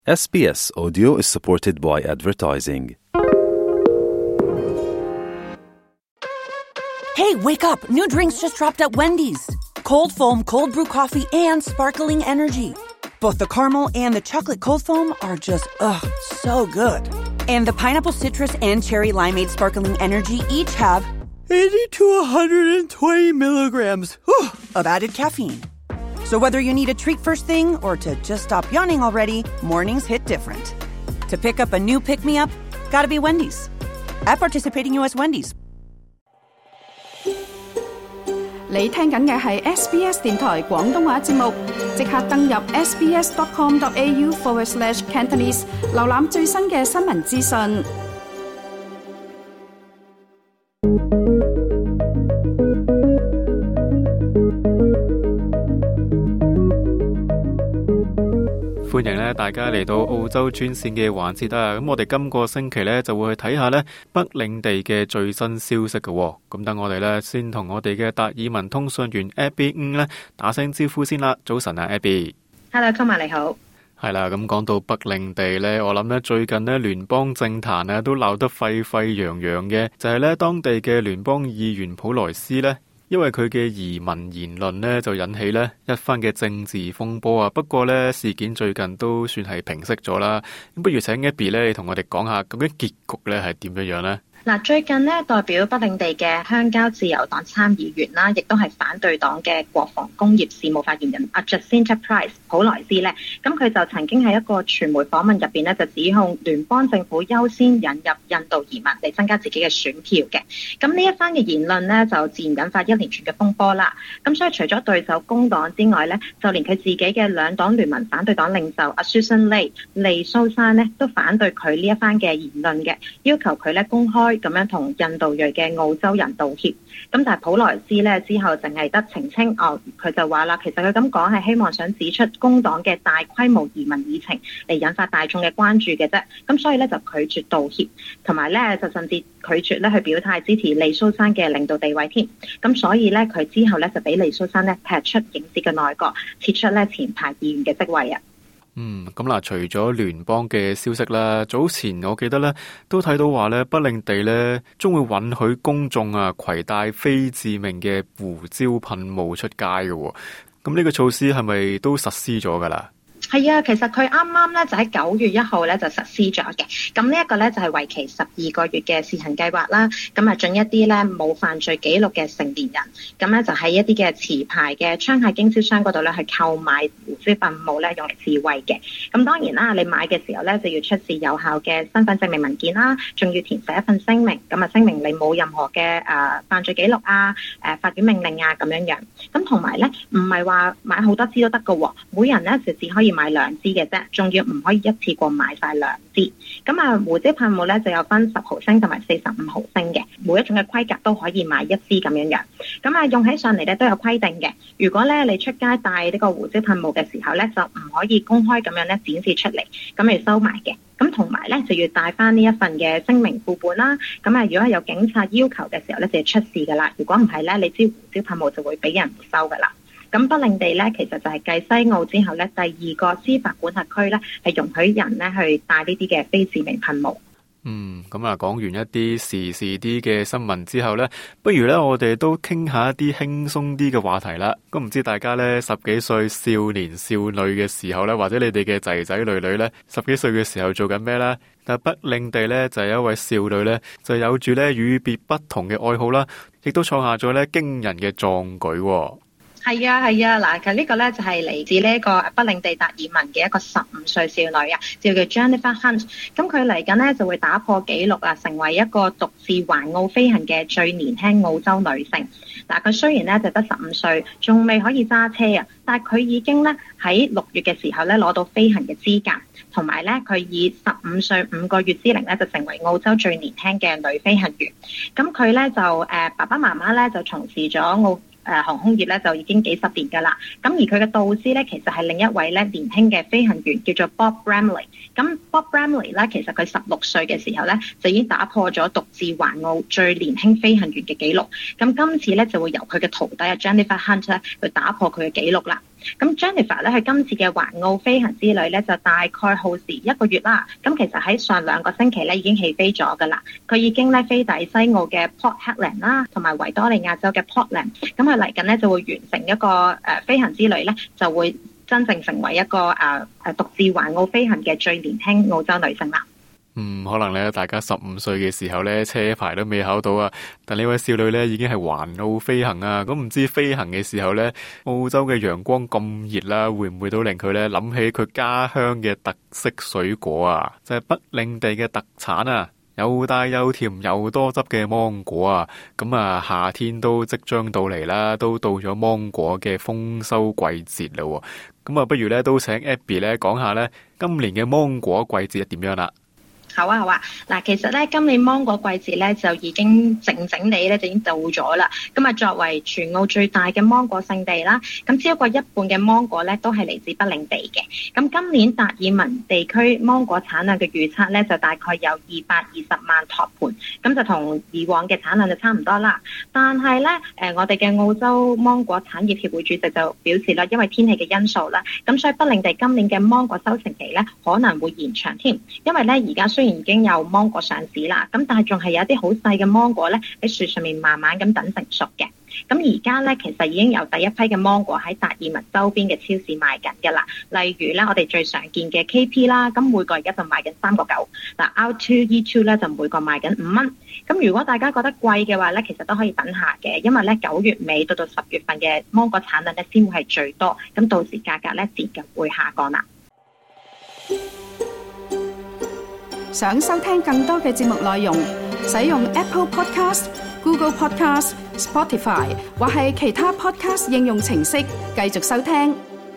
SBS Audio is supported by advertising. Hey, wake up! New drinks just dropped at Wendy's. Cold foam, cold brew coffee, and sparkling energy. Both the caramel and the chocolate cold foam are just, so good. And the pineapple citrus and cherry limeade sparkling energy each have 80 to 120 milligrams of added caffeine. So whether you need a treat first thing or to just stop yawning already, mornings hit different. To pick up a new pick-me-up, gotta be Wendy's. At participating U.S. Wendy's. 你聽緊嘅係 SBS 電台廣東話節目，即刻登入 sbs.com.au/Cantonese 瀏覽最新嘅新聞資訊。 歡迎咧大家嚟到澳洲專線嘅環節啊！咁我哋今個星期咧就會去睇下咧北領地嘅最新消息嘅。咁等我哋咧先同我哋嘅達爾文通訊員 Abby 咧打聲招呼先啦。早晨啊 Abby。Hello，Thomas 你好。 係啦，咁講到北領地咧，我諗咧最近咧聯邦政壇啊都鬧得沸沸揚揚嘅，就係咧當地嘅聯邦議員普萊斯咧。因為佢嘅移民言論呢，就引起呢一番嘅政治風波啊。不過呢，事件最近都算係平息咗啦。咁不如請 Abby 呢，你同我哋講下究竟結局呢係點樣呢？ 最近呢，代表北領地嘅鄉郊自由黨參議員啦，亦都係反對黨嘅國防工業事務發言人Jacinta Price 普萊斯呢，咁佢就曾經喺一個傳媒訪問入邊呢，就指控聯邦政府優先引入印度移民嚟增加自己嘅選票嘅。咁呢一番嘅言論呢，就自然引發一連串嘅風波啦。咁所以除咗對手工黨之外呢，就連佢自己嘅兩黨聯盟反對黨領袖Susan Ley 利蘇珊呢，都反對佢呢一番嘅言論嘅，要求佢呢公開咁樣同印度裔嘅澳洲人道歉。咁但係普萊斯呢之後淨係得澄清，佢就話啦，其實佢咁講係希望想指出工黨嘅大規模移民議程嚟引發大眾嘅關注嘅啫。咁所以呢就拒絕道歉，同埋呢就甚至拒絕呢去表態支持利蘇珊嘅領導地位添。咁所以呢佢之後呢就俾利蘇珊呢踢出影子嘅內閣，撤出呢前排議員嘅職位啊。 咁嗱，除咗聯邦嘅消息啦，早前我記得咧都睇到話咧，北領地咧將會允許公眾攜帶非致命嘅胡椒噴霧出街嘅。咁呢個措施係咪都實施咗噶啦？ 係啊，其實佢啱啱咧就喺9月1號咧就實施咗嘅。咁呢一個咧就係為期12個月嘅試行計劃啦。咁啊，準一啲咧冇犯罪記錄嘅成年人，咁咧就喺一啲嘅持牌嘅槍械經銷商嗰度咧去購買胡椒噴霧咧，用嚟自衛嘅。咁當然啦，你買嘅時候咧就要出示有效嘅身份證明文件啦，仲要填寫一份聲明。咁啊，聲明你冇任何嘅犯罪記錄啊、法院命令啊咁樣樣。咁同埋咧，唔係話買好多支都得㗎，每人咧就只可以買2支嘅啫，仲要唔可以一次過買晒2支。咁啊，胡椒噴霧咧就有分10毫升同埋45毫升嘅，每一種嘅規格都可以買1支咁樣樣。咁啊，用起上嚟咧都有規定嘅。如果咧你出街帶呢個胡椒噴霧嘅時候咧，就唔可以公開咁樣咧展示出嚟，咁要收埋嘅。咁同埋咧就要帶翻呢一份嘅聲明副本啦。咁啊，如果係有警察要求嘅時候咧，就要出示噶啦。如果唔係咧，你支胡椒噴霧就會俾人沒收噶啦。咁北領地咧，其實就係繼西澳之後咧，第2個司法管轄區咧，係容許人咧去帶呢啲嘅非致命噴霧。 咁啊，講完一啲時事啲嘅新聞之後咧，不如咧我哋都傾下一啲輕鬆啲嘅話題啦。咁唔知大家咧10幾歲少年少女嘅時候咧，或者你哋嘅仔仔女女咧10幾歲嘅時候做緊咩咧？但北領地咧就有一位少女咧，就有住咧與別不同嘅愛好啦，亦都創下咗咧驚人嘅壯舉。 係啊，嗱，其實呢個咧就係嚟自呢個北領地達爾文嘅一個15歲少女啊，叫 Jennifer Hunt。咁佢嚟緊咧就會打破紀錄啊，成為一個獨自環澳飛行嘅最年輕澳洲女性。嗱，佢雖然咧就得15歲，仲未可以揸車啊，但係佢已經咧喺6月嘅時候咧攞到飛行嘅資格，同埋咧佢以15歲5個月之齡咧就成為澳洲最年輕嘅女飛行員。咁佢咧就爸爸媽媽咧就從事咗航空業咧就已經幾10年㗎啦。咁而佢嘅導師咧其實係另一位咧年輕嘅飛行員，叫做 Bob Bramley。咁 Bob Bramley 咧其實佢16歲嘅時候咧就已經打破咗獨自環澳最年輕飛行員嘅紀錄。咁今次咧就會由佢嘅徒弟Jennifer Hunt 咧去打破佢嘅紀錄啦。 咁 Jennifer 咧，佢今次嘅環澳飛行之旅咧，就大概耗時1個月啦。咁其實喺上2個星期咧已經起飛咗噶啦。佢已經咧飛抵西澳嘅 Port Hedland 啦，同埋維多利亞州嘅 Portland。咁佢嚟緊咧就會完成一個飛行之旅咧，就會真正成為一個獨自環澳飛行嘅最年輕澳洲女性啦。 可能咧大家15歲嘅時候咧車牌都未考到啊，但呢位少女咧已經係環澳飛行啊。咁唔知飛行嘅時候咧，澳洲嘅陽光咁熱啦，會唔會都令佢咧諗起佢家鄉嘅特色水果啊？就係北領地嘅特產啊，又大又甜又多汁嘅芒果啊。咁啊，夏天都即將到嚟啦，都到咗芒果嘅豐收季節啦。咁啊，不如咧都請 Abby 咧講下咧今年嘅芒果季節係點樣啦？ 好啊，好啊。嗱，其實咧今年芒果季節咧就已經靜靜地咧就已經到咗啦。咁啊，作為全澳最大嘅芒果聖地啦，咁超過一半嘅芒果咧都係嚟自北領地嘅。咁今年達爾文地區芒果產量嘅預測咧就大概有220萬托盤，咁就同以往嘅產量就差唔多啦。但係咧，我哋嘅澳洲芒果產業協會主席就表示啦，因為天氣嘅因素啦，咁所以北領地今年嘅芒果收成期咧可能會延長添，因為咧而家雖然已經有芒果上市啦，咁但係仲係有一啲好細嘅芒果咧喺樹上面慢慢咁等成熟嘅。咁而家咧其實已經有第一批嘅芒果喺達爾文周邊嘅超市賣緊嘅啦。例如咧我哋最常見嘅 KP 啦，咁每個而家就賣緊3.9，嗱 R2E2 咧就每個賣緊5蚊。咁如果大家覺得貴嘅話咧，其實都可以等下嘅，因為咧9月尾到10月份嘅芒果產量咧先會係最多，咁到時價格咧自然會下降啦。 想收聽更多嘅節目內容，使用 Apple Podcast、Google Podcast、Spotify 或係其他 Podcast 應用程式繼續收聽。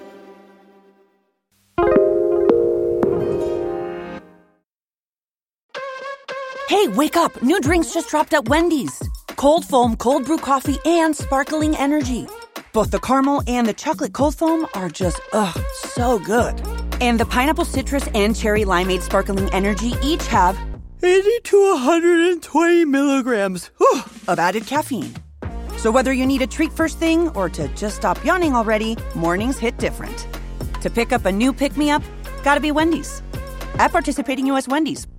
Hey, wake up! New drinks just dropped at Wendy's. Cold foam, cold brew coffee, and sparkling energy. Both the caramel and the chocolate cold foam are just, so good. And the pineapple citrus and cherry limeade sparkling energy each have 80 to 120 milligrams of added caffeine. So whether you need a treat first thing or to just stop yawning already, mornings hit different. To pick up a new pick-me-up, gotta be Wendy's. At participating U.S. Wendy's,